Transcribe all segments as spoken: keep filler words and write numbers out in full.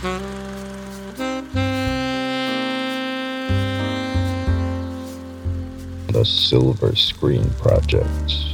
The Silver Screen Project.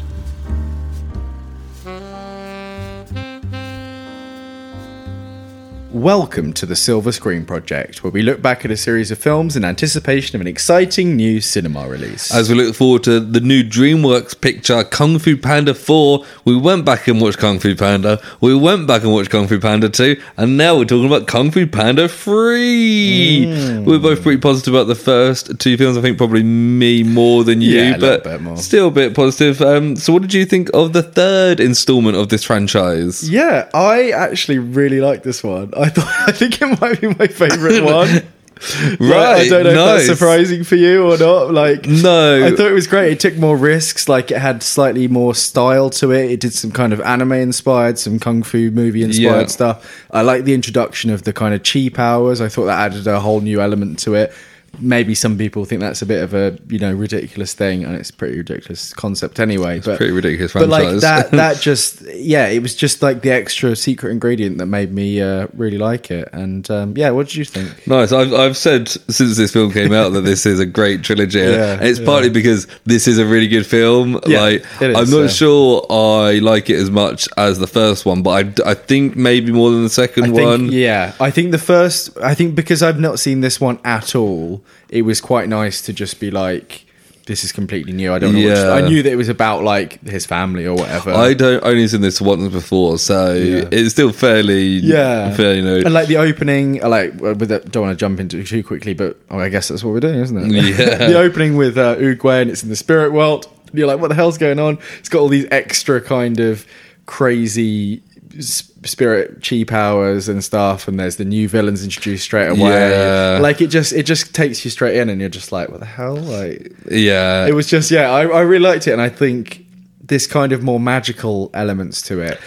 Welcome to the Silver Screen Project, where we look back at a series of films in anticipation of an exciting new cinema release. As we look forward to the new DreamWorks picture, Kung Fu Panda four, we went back and watched Kung Fu Panda, we went back and watched Kung Fu Panda two, and now we're talking about Kung Fu Panda three. Mm. We're both pretty positive about the first two films. I think probably me more than you, yeah, a but bit more. Still a bit positive. Um, so what did you think of the third installment of this franchise? Yeah, I actually really like this one. I thought I think it might be my favourite one. Right, like, I don't know nice. if that's surprising for you or not. Like, no, I thought it was great. It took more risks. Like, it had slightly more style to it. It did some kind of anime inspired, some kung fu movie inspired Yeah. stuff. I like the introduction of the kind of chi powers. I thought that added a whole new element to it. Maybe some people think that's a bit of a, you know, ridiculous thing, and it's a pretty ridiculous concept anyway. It's but pretty ridiculous But like franchise. that, that just yeah, it was just like the extra secret ingredient that made me uh, really like it. And um, yeah, what did you think? Nice. I've I've said since this film came out that this is a great trilogy, Yeah, and it's yeah. partly because this is a really good film. Yeah, like, it is, I'm not yeah. sure I like it as much as the first one, but I, I think maybe more than the second I think, one. Yeah, I think the first. I think because I've not seen this one at all, it was quite nice to just be like, this is completely new. I don't know. Yeah. What, I knew that it was about like his family or whatever. I don't only seen this once before, so Yeah. it's still fairly Yeah, fairly new. And like the opening, I like with the, don't want to jump into it too quickly, but oh, I guess that's what we're doing, isn't it? Yeah. The opening with uh, Oogway, and it's in the spirit world. You're like, what the hell's going on? It's got all these extra kind of crazy s- spirit chi powers and stuff, and there's the new villains introduced straight away. Yeah. Like it just it just takes you straight in, and you're just like, what the hell? Like Yeah, it was just yeah, I, I really liked it, and I think this kind of more magical elements to it.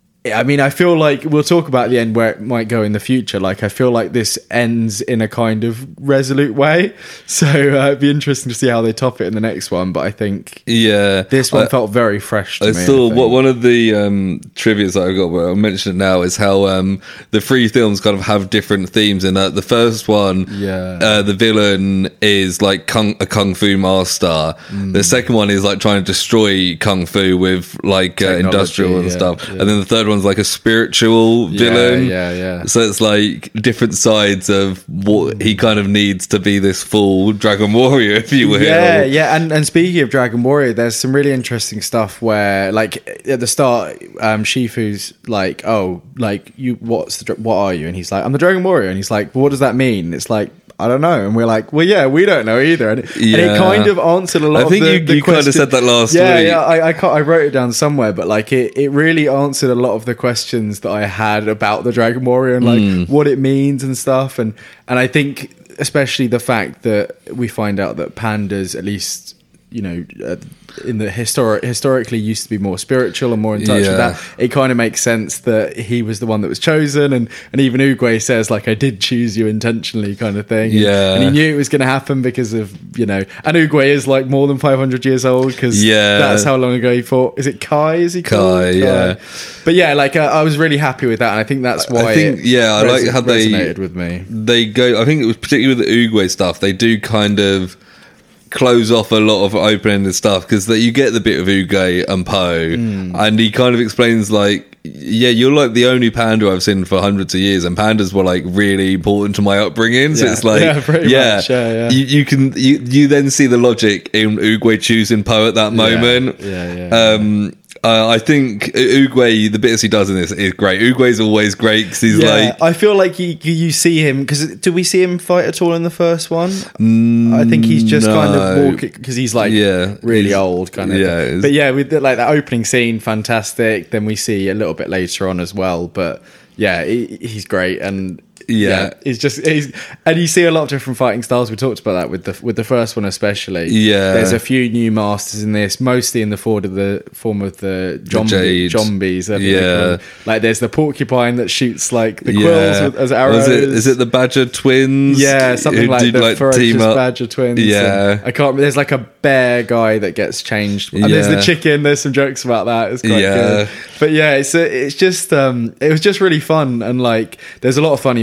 I mean, I feel like we'll talk about the end where it might go in the future. Like, I feel like this ends in a kind of resolute way. So uh, it'd be interesting to see how they top it in the next one. But I think yeah. this one I, felt very fresh to I me. saw I think. what one of the um, trivias that I've got, where I'll mention it now, is how um, the three films kind of have different themes. And uh, the first one, Yeah. uh, the villain is like kung, a kung fu master. Mm. The second one is like trying to destroy kung fu with like uh, Technology, industrial and yeah, stuff. yeah. And then the third one's like a spiritual Yeah, villain. yeah, yeah. So it's like different sides of what he kind of needs to be this full Dragon Warrior, if you will. Yeah, yeah, and and speaking of Dragon Warrior, there's some really interesting stuff where, like, at the start, um, Shifu's like, "Oh, like you, what's the, dra- what are you?" And he's like, "I'm the Dragon Warrior," and he's like, well, "What does that mean?" And it's like, I don't know, and we're like, well, yeah, we don't know either, and, Yeah. and it kind of answered a lot. I think of the, you, the you kind of question- said that last yeah, week. Yeah, I, I, can't, I wrote it down somewhere, but like it, it really answered a lot of the questions that I had about the Dragon Warrior and like Mm. what it means and stuff, and and I think especially the fact that we find out that pandas, at least, you know, uh, in the historic historically used to be more spiritual and more in touch Yeah. with that. It kind of makes sense that he was the one that was chosen, and and even Oogway says like, I did choose you intentionally, kind of thing. Yeah. And he knew it was going to happen because of, you know, and Oogway is like more than five hundred years old, because Yeah. that's how long ago he fought. Is it Kai? Is he called? Kai, yeah. But yeah, like uh, I was really happy with that, and I think that's why I think, it yeah, I res- like how they resonated with me. They go. I think it was particularly with the Oogway stuff. They do kind of close off a lot of open-ended stuff, because you get the bit of Oogway and Poe, Hmm. and he kind of explains like, yeah, you're like the only panda I've seen for hundreds of years, and pandas were like really important to my upbringing. So Yeah. it's like, Yeah, pretty yeah, much, yeah, yeah. You, you can you you then see the logic in Oogway choosing Poe at that moment. Yeah, yeah, yeah. Um, uh, I think Oogway, the bits he does in this is great. Oogway's always great because he's Yeah, like, I feel like you, you see him, because did we see him fight at all in the first one? I think he's just kind of no. walking, because he's like Yeah, really he's- old kind of. yeah, it's- but yeah, with the, like that opening scene, fantastic. Then we see a little bit later on as well, but yeah, he, he's great, and Yeah. he's just he's and you see a lot of different fighting styles. We talked about that with the with the first one especially. Yeah. There's a few new masters in this, mostly in the form of the form of the zombie, jade. zombies. I think they Yeah. call them. Like there's the porcupine that shoots like the quills yeah. with, as arrows. Was it, is it the Badger twins? Yeah, something who like do, the ferocious team up? badger twins. Yeah. and I can't. There's like a bear guy that gets changed, and there's the Yeah. chicken. There's some jokes about that. It's quite Yeah. good. But yeah, it's a, it's just um, it was just really fun, and like there's a lot of funny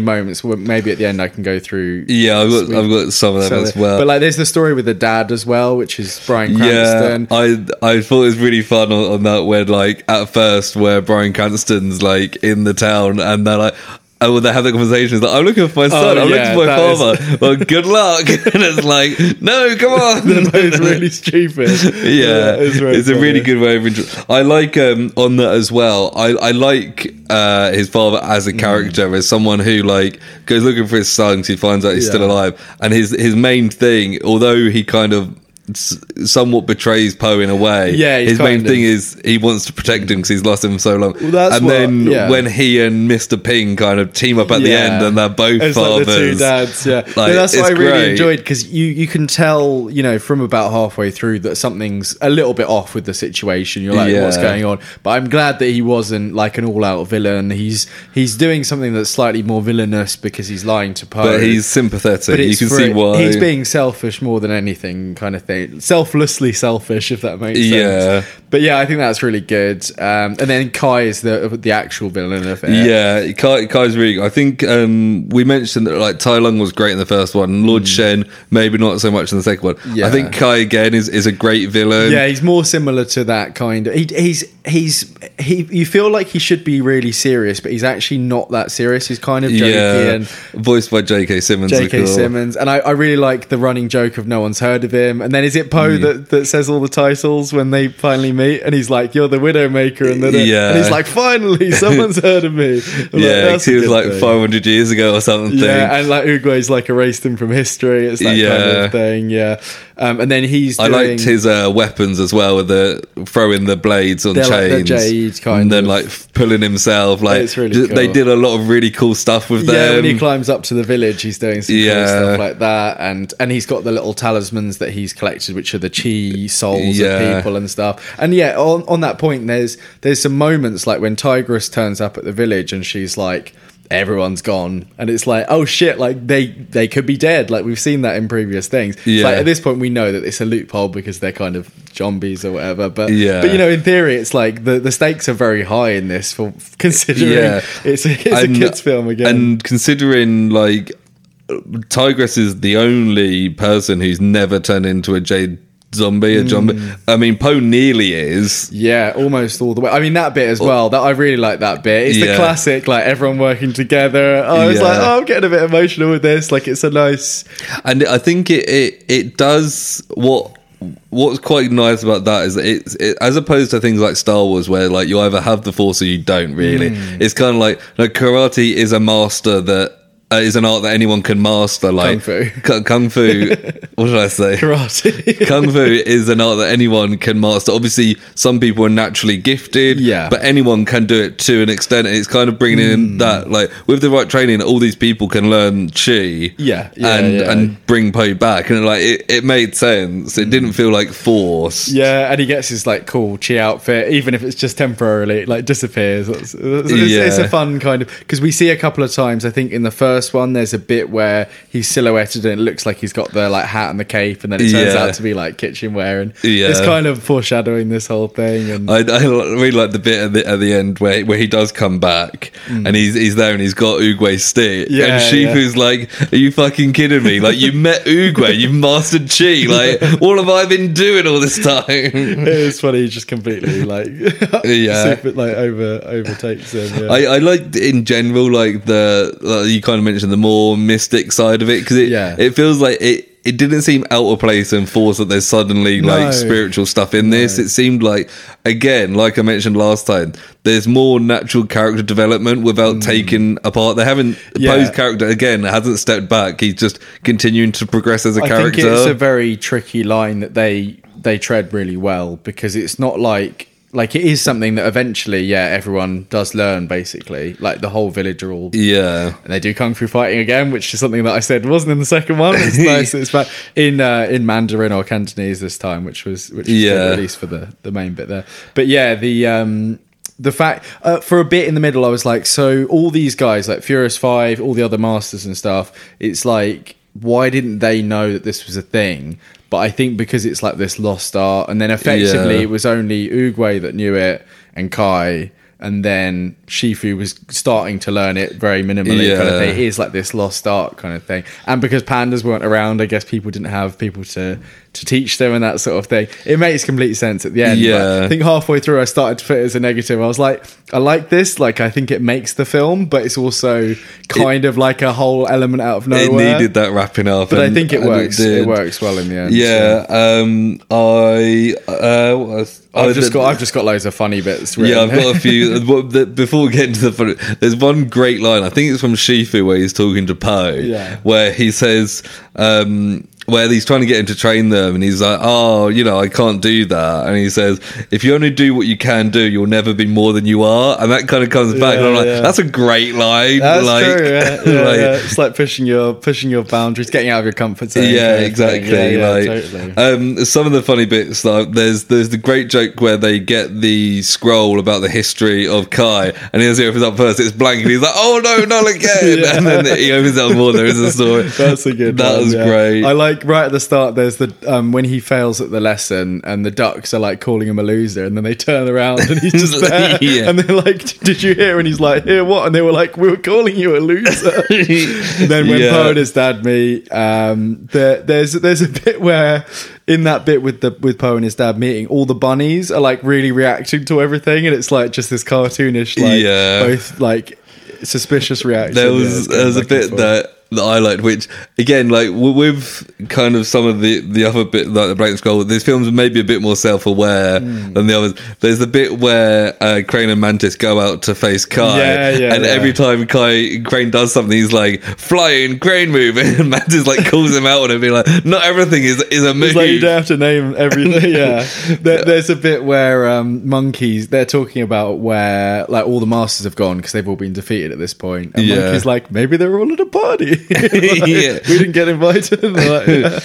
moments. Well, maybe at the end I can go through. Yeah, I've got, I've got some of them So as the- well. But like, there's the story with the dad as well, which is Bryan Cranston. Yeah, I I thought it was really fun on, on that where like at first where Bryan Cranston's like in the town and they're like. Oh, well, they have the conversations like, I'm looking for my son, Oh, I'm yeah, looking for my that father. Well, good luck. And it's like, no, come on. They're both really stupid. Yeah, it's, very it's a funny. really good way of intro- I like um, on that as well. I, I like uh, his father as a Mm. character, as someone who like goes looking for his son because he finds out he's Yeah. still alive. And his his main thing, although he kind of s- somewhat betrays Poe in a way, Yeah, he's his main kind of- thing is he wants to protect him because he's lost him for so long. Well, that's and what- then yeah. when he and Mister Ping kind of team up at the Yeah. end, and they're both It's fathers. like the two dads, yeah. Like, No, that's what I it's really great. enjoyed, because you, you can tell, you know, from about halfway through that something's a little bit off with the situation. You're like, Yeah. what's going on? But I'm glad that he wasn't like an all-out villain. He's he's doing something that's slightly more villainous because he's lying to Poe. But he's sympathetic. But You it's can for- see why. he's being selfish more than anything, kind of thing. Selflessly selfish, if that makes sense. Yeah. But yeah, I think that's really good. Um, and then Kai is the the actual villain of it. Yeah, Kai, Kai's really good. I think um, we mentioned that like Tai Lung was great in the first one. Lord Shen, maybe not so much in the second one. Mm. Yeah. I think Kai again is, is a great villain. Yeah, he's more similar to that kind of. He, he's he's he. You feel like he should be really serious, but he's actually not that serious. He's kind of jokey Yeah. and Voiced by J K. Simmons. J of K. course. Simmons, and I, I really like the running joke of no one's heard of him. And then is it Poe that, that says all the titles when they finally meet? And he's like, "You're the Widowmaker," and then Yeah. and he's like, "Finally, someone's heard of me." I'm like, Yeah, "That's 'cause a he was good like thing." five hundred years ago or something. Yeah, and like Uguay's like erased him from history. It's that kind Yeah. of thing. Yeah, um, and then he's. I Doing, liked his uh, weapons as well, with the throwing the blades on They're like the chains, jade kind and then of- like f- pulling himself. Like It's really ju- they cool. did a lot of really cool stuff with Yeah, them. when he climbs up to the village, he's doing some Yeah. cool stuff like that, and and he's got the little talismans that he's collected, which are the chi souls Yeah. of people and stuff. And yeah, on on that point, there's there's some moments like when Tigress turns up at the village and she's like, everyone's gone, and it's like, oh shit, like they they could be dead. Like we've seen that in previous things. It's Yeah. like at this point we know that it's a loophole because they're kind of zombies or whatever. But Yeah. but you know, in theory, it's like the the stakes are very high in this for considering Yeah. it's a, it's And- a kids film again. And considering like Tigress is the only person who's never turned into a jade zombie, a zombie. I mean, Poe nearly is. Yeah, almost all the way. I mean, that bit as well. That I really like that bit. It's the Yeah. classic, like everyone working together. I was Yeah. like, oh, I'm getting a bit emotional with this. Like, it's a nice. And I think it, it it does what what's quite nice about that is that it's it, as opposed to things like Star Wars where like you either have the Force or you don't really. Hmm. It's kind of like like karate is a master that. Uh, is an art that anyone can master, like Kung fu. K- kung fu. What did I say? Karate. Kung fu is an art that anyone can master. Obviously, some people are naturally gifted, Yeah. but anyone can do it to an extent. And it's kind of bringing Hmm. in that, like, with the right training, all these people can learn chi, Yeah, yeah, and yeah. and bring Poe back, and like it, it made sense. It didn't feel like force. Yeah, and he gets his like cool chi outfit, even if it's just temporarily, it, like disappears. It's, it's, it's, Yeah. it's a fun kind of, because we see a couple of times. I think in the first one, there's a bit where he's silhouetted and it looks like he's got the like hat and the cape, and then it turns Yeah. out to be like kitchenware, and Yeah. it's kind of foreshadowing this whole thing. And I, I really like the bit at the, at the end where where he does come back and he's he's there and he's got Uguay's stick, Mm. Yeah, and Shifu's like, "Are you fucking kidding me? Like you met Uguay, you've mastered chi. Like what have I been doing all this time?" it was funny, he just completely like Yeah. super, like over overtakes him. Yeah. I, I like in general like the like you kind of mentioned the more mystic side of it because it Yeah. it feels like it it didn't seem out of place and forced that there's suddenly No. like spiritual stuff in this. No. It seemed like again, like I mentioned last time, there's more natural character development without taking apart. They haven't Mm. Yeah. Poe's character again hasn't stepped back. He's just continuing to progress as a I character. think it's a very tricky line that they they tread really well, because it's not like like it is something that eventually, yeah, everyone does learn basically. Like the whole village are all yeah. and they do kung fu fighting again, which is something that I said wasn't in the second one. It's nice that it's back in uh, in Mandarin or Cantonese this time, which was which was Yeah. good, at least for the the main bit there. But yeah, the um the fact uh, for a bit in the middle, I was like, so all these guys like Furious Five, all the other masters and stuff, it's like, why didn't they know that this was a thing? But I think because it's like this lost art, and then effectively Yeah. it was only Uguay that knew it and Kai. and then Shifu was starting to learn it very minimally, Yeah. kind of thing. It is like this lost art kind of thing. And because pandas weren't around, I guess people didn't have people to to teach them and that sort of thing. It makes complete sense at the end. Yeah. But I think halfway through I started to put it as a negative. I was like, I like this, like I think it makes the film, but it's also kind of like a whole element out of It nowhere. needed that wrapping up. But I and- think it and works. It, did. works well in the end. Yeah, um, I, uh, what was- So. I've I just did- got I've just got loads of funny bits. Yeah, written. I've got a few. Well, the- Before we get into the funny, there's one great line. I think it's from Shifu where he's talking to Poe, Yeah. where he says, um, where he's trying to get him to train them, and he's like, "Oh, you know, I can't do that." And he says, "If you only do what you can do, you'll never be more than you are." And that kind of comes back, and I'm like, yeah. "That's a great line." That's like, true. Yeah, yeah, like, yeah. It's like pushing your pushing your boundaries, getting out of your comfort zone. Yeah, kind of exactly. thing. Yeah, like, yeah, totally. um, some of the funny bits, like there's there's the great joke where they get the scroll about the history of Kai, and he opens up first, it's blank, and he's like, "Oh no, not again!" Yeah. And then he opens up more. There is a story. That's a good. That one, was yeah. great. I like right at the start. There's the um, when he fails at the lesson, and the ducks are like calling him a loser, and then they turn around and he's just there, Yeah. and they're like, "Did you hear?" And he's like, "Hear what?" And they were like, "We were calling you a loser." And then when Yeah. Poe and his dad meet, um, there, there's there's a bit where in that bit with the with Poe and his dad meeting, all the bunnies are like really reacting to everything, and it's like just this cartoonish, like Yeah. both like suspicious reaction. There Yeah, was it's there was a going back and bit forth. that that I liked, which again, like w- with kind of some of the the other bit, like the Blank Scroll, these films are maybe a bit more self aware Hmm. than the others. There's the bit where uh, Crane and Mantis go out to face Kai, Yeah, yeah, and yeah. every time Kai Crane does something, he's like flying Crane move, and Mantis like calls him out on it, being like, "Not everything is is a move." It's like you don't have to name everything. Yeah, there, there's a bit where um, monkeys they're talking about where like all the masters have gone because they've all been defeated at this point. And Yeah. monkeys like maybe they're all at a party. Like, Yeah. we didn't get invited. Like, yeah.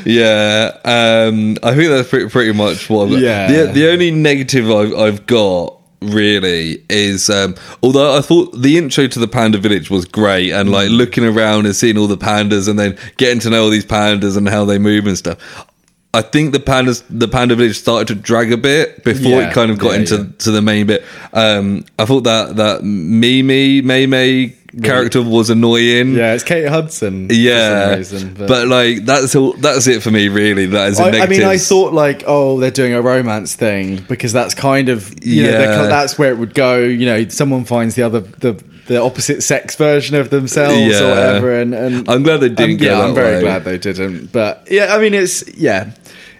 Yeah, um, I think that's pretty, pretty much what I've got. Yeah. The, the only negative I've, I've got really is um, although I thought the intro to the Panda Village was great, and like looking around and seeing all the pandas and then getting to know all these pandas and how they move and stuff. I think the pandas, the Panda Village started to drag a bit before Yeah, it kind of got yeah, into yeah. to the main bit. Um, I thought that that Mimi May May character was annoying. Yeah, it's Kate Hudson. Yeah, for some reason, but, like that's all. That's it for me, really. That is a I, I negative. mean, I thought like, oh, they're doing a romance thing because that's kind of you know Yeah. they're- that's where it would go. You know, someone finds the other the the opposite sex version of themselves Yeah. or whatever. And, and I'm glad they didn't um, go yeah, that I'm very way. glad they didn't. But yeah, I mean, it's yeah.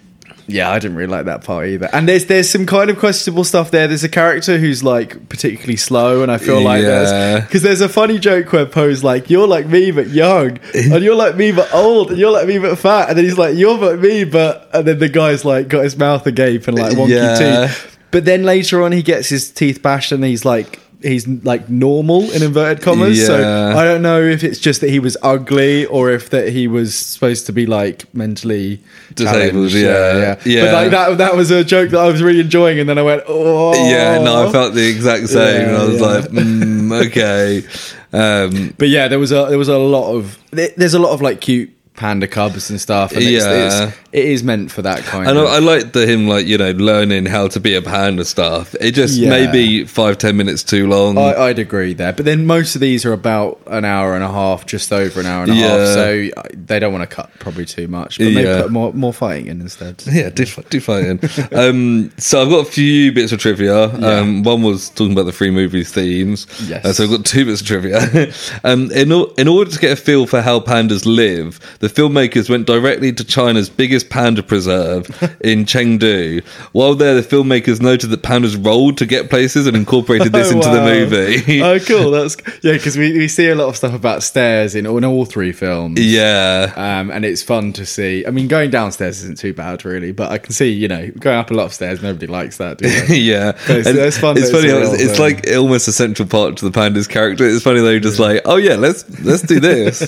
Yeah, I didn't really like that part either. And there's there's some kind of questionable stuff there. There's a character who's like particularly slow, and I feel like Yeah. there's because there's a funny joke where Poe's like, "You're like me but young, and you're like me but old, and you're like me but fat," and then he's like, "You're like me but," and then the guy's like got his mouth agape and like wonky Yeah. teeth. But then later on, he gets his teeth bashed, and he's like. He's like normal in inverted commas. So Yeah. I don't know if it's just that he was ugly or if that he was supposed to be like mentally Disabled, challenged. yeah. Yeah. But like that that was a joke that I was really enjoying, and then I went, oh Yeah, no, I felt the exact same. and I was Yeah, yeah. like, mm, okay. Um, But yeah, there was a there was a lot of there- there's a lot of like cute panda cubs and stuff. And it's, Yeah. it's, it is meant for that kind and of. I, I liked the him like you know learning how to be a panda stuff. It just Yeah. maybe five ten minutes too long. I, I'd agree there, but then most of these are about an hour and a half, just over an hour and a Yeah. half. So uh, they don't want to cut probably too much, but maybe Yeah. put more more fighting in instead. Yeah, do, do fighting. um, so I've got a few bits of trivia. Um, one was talking about the three movies themes. Yes. Uh, so I've got two bits of trivia. um, in, or- in order to get a feel for how pandas live, the filmmakers went directly to China's biggest panda preserve in Chengdu. While there, the filmmakers noted that pandas rolled to get places and incorporated this Oh, into wow. the movie. Oh, cool! That's yeah, because we, we see a lot of stuff about stairs in, in all three films. yeah. Um, and it's fun to see. I mean, going downstairs isn't too bad, really, but I can see, you know, going up a lot of stairs, nobody likes that, do they? yeah, But it's- And it's fun It's that it's funny. how a it's, real it's thing. like almost a central part to the panda's character. It's funny though, just like, oh yeah, let's let's do this.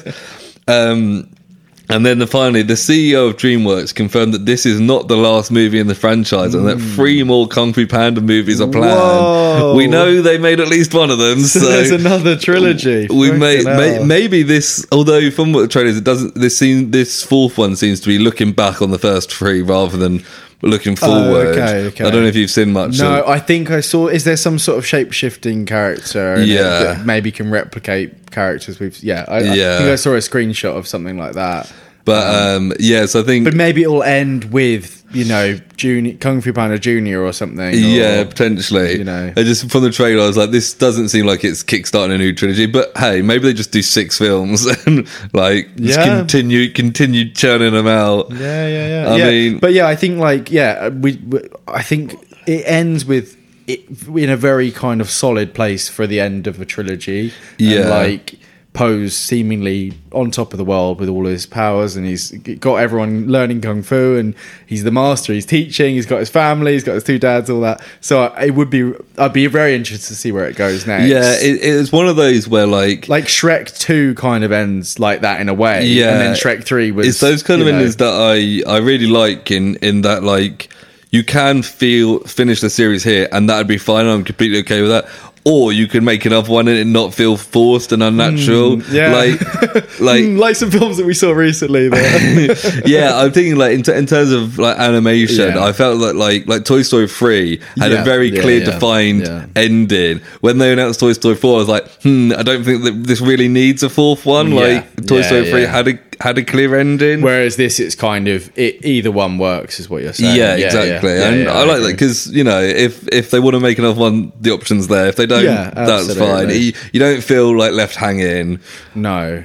um, and then the, finally, the C E O of DreamWorks confirmed that this is not the last movie in the franchise, and that three more Kung Fu Panda movies are planned. Whoa. We know they made at least one of them, so, So there's another trilogy. we Freaking may, may hell. maybe this. Although from what the trailers, it doesn't. This scene, this fourth one seems to be looking back on the first three rather than looking forward. okay, okay. I don't know if you've seen much. No, of, I think I saw. Is there some sort of shape shifting character? in it Yeah. that maybe can replicate characters we've. Yeah, I, Yeah. I think I saw a screenshot of something like that. but um, yeah, so I think But maybe it'll end with, you know, Junior, Kung Fu Panda Junior or something. Or, yeah, potentially. you know. I just from the trailer, I was like, this doesn't seem like it's kickstarting a new trilogy. But hey, maybe they just do six films and like just Yeah. continue continue churning them out. Yeah, yeah, yeah. I yeah. mean- but yeah, I think like yeah, we, we I think it ends with it in a very kind of solid place for the end of a trilogy. Yeah. and like Poe's seemingly on top of the world with all his powers, and he's got everyone learning kung fu, and he's the master. He's teaching. He's got his family. He's got his two dads. All that. So I, it would be. I'd be very interested to see where it goes next. Yeah, it, it's one of those where like like Shrek two kind of ends like that in a way. Yeah. and then Shrek three was. it's those kind of you know, endings that I I really like in in that like you can feel finish the series here and that'd be fine. I'm completely okay with that. Or you can make another one and it not feel forced and unnatural. Mm, yeah. Like, like, Mm, like some films that we saw recently. That yeah, I'm thinking like in, t- in terms of like animation, Yeah. I felt like like like Toy Story three had Yeah. a very Yeah, clear, yeah. defined Yeah. ending. When they announced Toy Story four, I was like, hmm, I don't think that this really needs a fourth one. Yeah. Like Toy Yeah, Story three yeah. had a had a clear ending. Whereas this, it's kind of it. Either one works, is what you're saying. Yeah, exactly. yeah. and Yeah, I like that agree. because you know if if they want to make another one, the option's there. If they don't, Yeah, that's fine. absolutely. You, you don't feel like left hanging. No,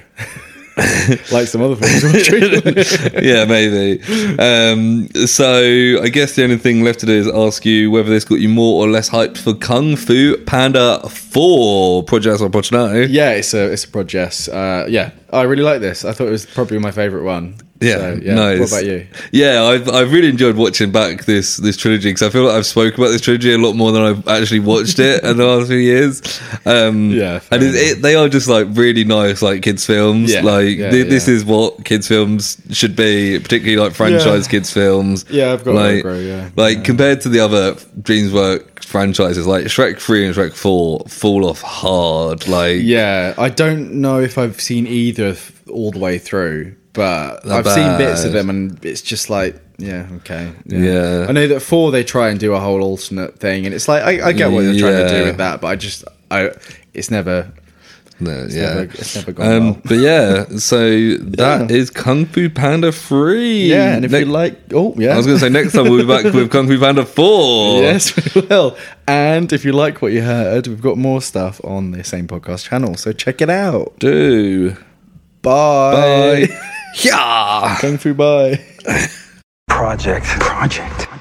like some other films. we watched recently. Yeah, maybe. Um, so I guess the only thing left to do is ask you whether this got you more or less hyped for Kung Fu Panda four. Project or Project No? Yeah, it's a it's a project. Uh, yeah, I really like this. I thought it was probably my favourite one. Yeah, So, yeah. nice. What about you? Yeah, I've I've really enjoyed watching back this this trilogy because I feel like I've spoken about this trilogy a lot more than I've actually watched it in the last few years. Um, Yeah, fair and it, it, they are just like really nice like kids films. Yeah, like yeah, thi- this yeah. is what kids films should be, particularly like franchise Yeah. kids films. Yeah, I've got to like, agree, yeah. like Yeah. compared to the other DreamWorks franchises, like Shrek three and Shrek four fall off hard. Like Yeah, I don't know if I've seen either th- all the way through, but Not I've seen bits bad. of them, and it's just like, yeah, okay, Yeah. I know that four they try and do a whole alternate thing, and it's like I, I get what they're trying to do Yeah. with that, but I just, I, it's never, No, yeah, never- it's never gone um, well. But yeah, so that is Kung Fu Panda three. yeah. And if Ne- you like, oh yeah, I was going to say next time we'll be back with Kung Fu Panda four. yes, we will. And if you like what you heard, we've got more stuff on the same podcast channel, so check it out. do. Bye. Bye. Yeah. Kung Fu bye. Project. Project.